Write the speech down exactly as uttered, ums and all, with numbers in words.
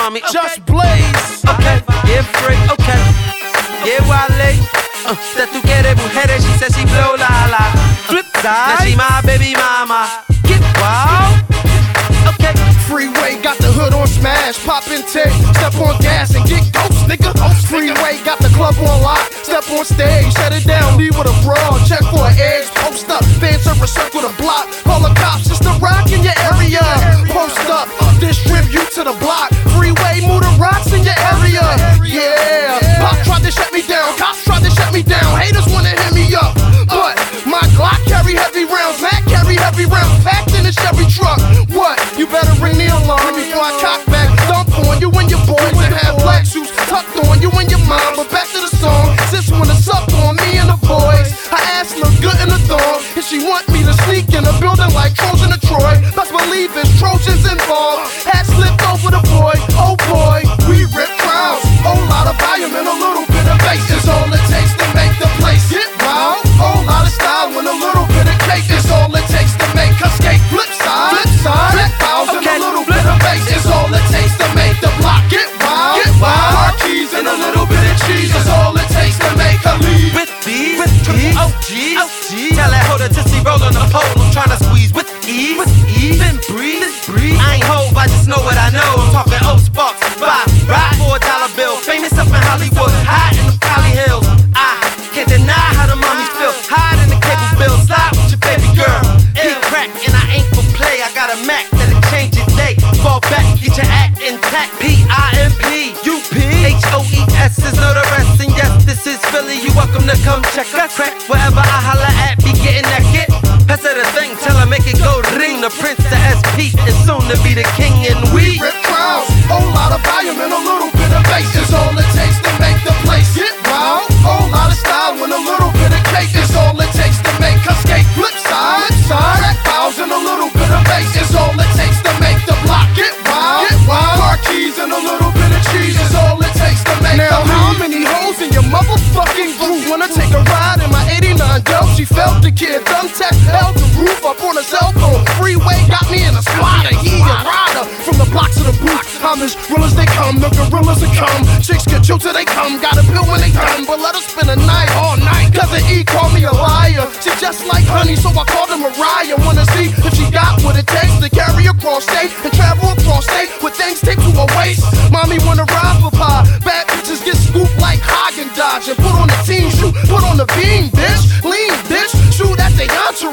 mommy. Just blaze. Okay, yeah, free, okay. Yeah, Wale. Uh, that tú quieres mujeres, she said she blow la la. Flip Now side. she my baby mama. Get wild. Okay. Freeway got the hood on smash, pop and take, step on gas and get ghost, nigga. Freeway got the club on lock, step on stage, shut it down, leave with a brawl, check for an edge, post up, fan service circle the block, call the cops, it's the rock in your area. Post up, distribute to the block, freeway, move the rocks in your area. Yeah, Pop tried to shut me down, cops tried to shut me down, haters wanna hit me up, but my Glock carry heavy rounds, Mac carry heavy rounds, packed in a Chevy truck. What? You better ring the alarm before I cock back, dump on you and your boys and have black shoes tucked on you and your mom. But back to the song, sis wanna suck on me and the boys. Her ass look good in the thong, and she want me to sneak in a building like Trojan to Troy. Best believe it's Trojans involved. Hat slipped over the boy, oh boy, we rip crowds. Whole lot of volume and a little bit of bass is all it takes to make the place get wild. Whole lot of style and a little bit of cake is all it takes to make her skate. Flip side, flip side, flip house and a little bit of bass is all it takes to make the block get wild. Get wild. Car keys and a little bit of cheese is all it takes to make her leave. With these, with these, O Gs, O Gs. Tell that hoe to Tootsie roll on the pole. I'm tryna squeeze with ease, with ease. Then breathe, breathe. I ain't hove, I just know what I know. I'm talking old sparks, five, ride for a dollar bill. Famous up in Hollywood, high in the Cali Hills. I can't deny how the mommies feel. Hide in the cable bill, slide with your baby girl. Big crack and I ain't for play. I got a Mac that'll change your day. Fall back, get your act intact. P I M P U P H O E S is no the rest. And yes, this is Philly. You welcome to come check us. Crack wherever I holla at, be getting that get. Pass her the thing, tell her make it go ring. The Prince, the S P, is soon to be the king. And we rip crowds, whole lot of volume and a little bit of bass is all it takes to make the place get wild. Whole lot of style and a little bit of cake is all it takes to make her skate. Flip side, flip side, crack files and a little bit of bass is all it takes to make the block get wild. Get wild. Car keys and a little bit of cheese is all it takes to make now, the how many hoes in your motherfucking group wanna take a ride in my eighty-nine Del? She felt the kid, thumbtack held the roof up on a cell phone. Freeway got me in a squatter, he a rider. From the blocks to the booth, I'm as real as they come, the gorillas that come. Chicks get chill till they come, got a pill when they done, but let us spend a night all night. Cousin E called me a liar, she just like honey, so I called her Mariah. Wanna see if she got what it takes to carry across state and travel across state with things taped to her waist. Mommy wanna ride for pie, bad bitches get scooped like Hagen Dodge and put on the team shoe, put on the beam, bitch, lean, bitch, shoot at the